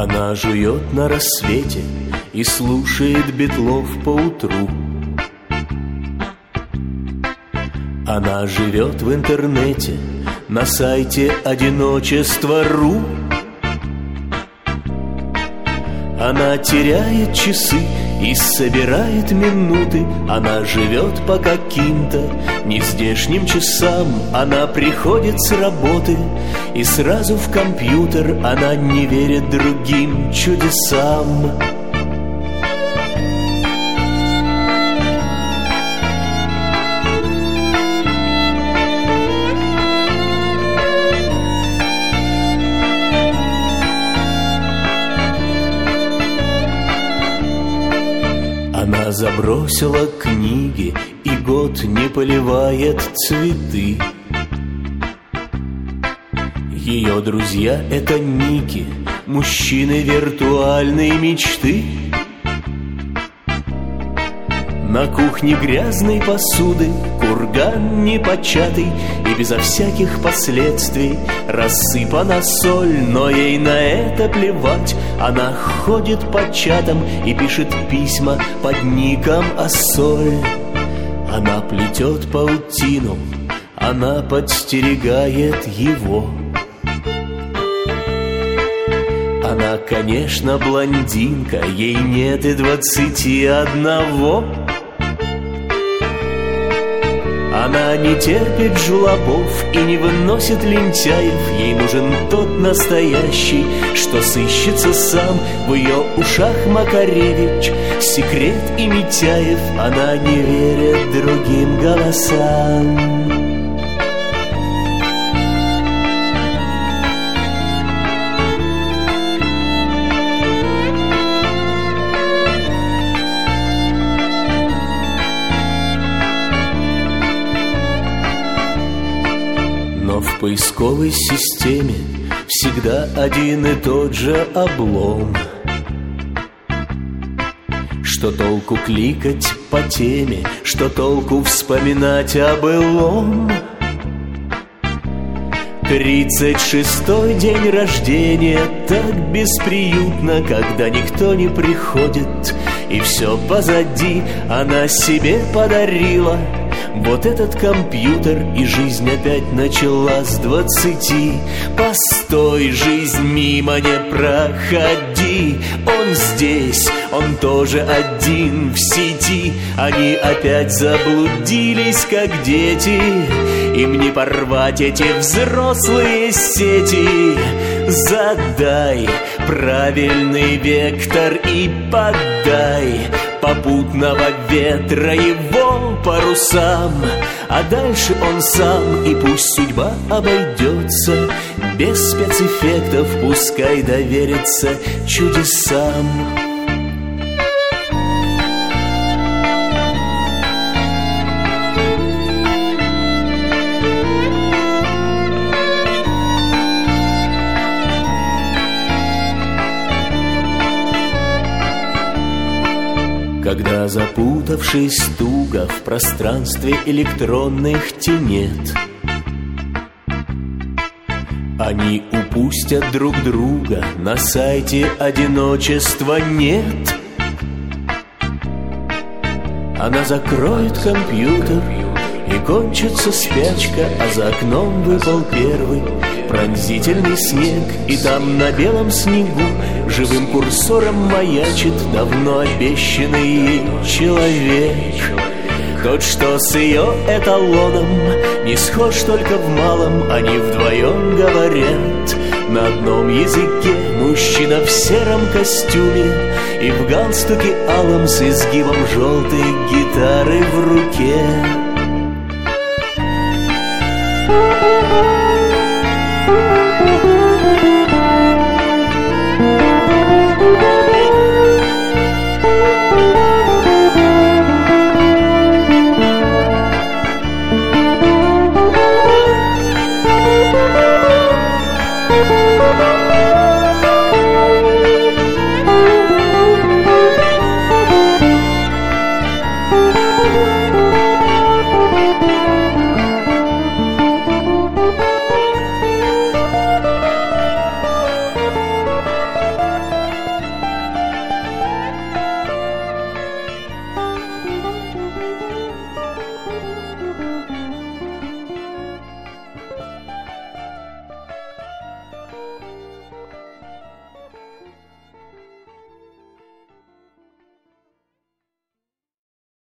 Она жует на рассвете и слушает Битлов поутру. Она живет в интернете на сайте одиночество.ру. Она теряет часы и собирает минуты. Она живет по каким-то нездешним часам. Она приходит с работы и сразу в компьютер. Она не верит другим чудесам. Она забросила книги и год не поливает цветы. Ее друзья — это ники, мужчины виртуальной мечты. На кухне грязной посуды курган непочатый, и безо всяких последствий рассыпана соль. Но ей на это плевать. Она ходит по чатам и пишет письма под ником Ассоль. Она плетет паутину, она подстерегает его. Она, конечно, блондинка, ей нет и 21. Она не терпит жлобов и не выносит лентяев. Ей нужен тот настоящий, что сыщется сам. В ее ушах Макаревич, Секрет и Митяев. Она не верит другим голосам. В поисковой системе всегда один и тот же облом. Что толку кликать по теме, что толку вспоминать о былом? 36-й день рождения так бесприютно, когда никто не приходит, и все позади. Она себе подарила вот этот компьютер, и жизнь опять начала с 20. Постой, жизнь, мимо не проходи. Он здесь, он тоже один в сети. Они опять заблудились, как дети. Им не порвать эти взрослые сети. Задай правильный вектор и подай попутного ветра его парусам. А дальше он сам, и пусть судьба обойдется без спецэффектов, пускай доверится чудесам. Когда, запутавшись туго в пространстве электронных тенет, они упустят друг друга на сайте одиночества нет. Она закроет компьютер, и кончится спячка, а за окном выпал первый пронзительный снег. И там на белом снегу живым курсором маячит давно обещанный ей человек. Тот, что с ее эталоном не схож только в малом. Они вдвоем говорят на одном языке. Мужчина в сером костюме и в галстуке алом, с изгибом желтой гитары в руке.